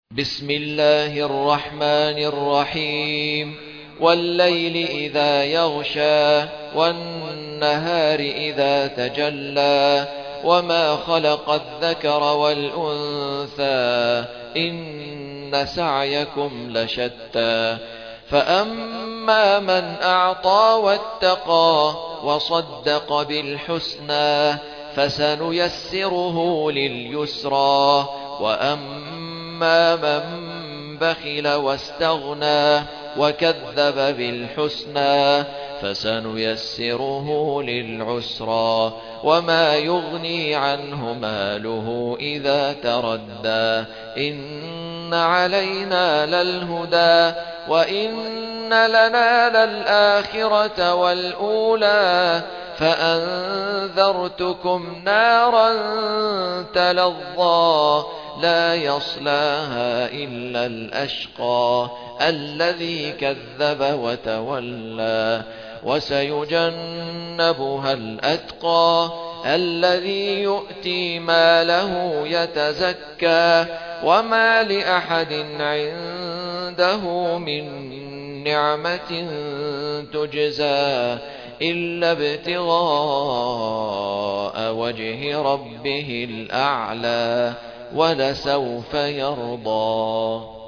بسم الله الرحمن الرحيم والليل إذا يغشى والنهار إذا تجلى وما خلق الذكر والأنثى إن سعيكم لشتى فأما من أعطى واتقى وصدق بالحسنى فسنيسره لليسرى وأما من بخل واستغنى وكذب بالحسنى فسنيسره للعسرى وما يغني عنه ماله إذا تردى إن علينا للهدى وإن لنا للآخرة والأولى فأنذرتكم نارا تلظى لا يصلاها إلا الأشقى الذي كذب وتولى وسيجنبها الأتقى الذي يؤتي ماله يتزكى وما لأحد عنده من نعمة تجزى إلا ابتغاء وجه ربه الأعلى ولسوف يرضى.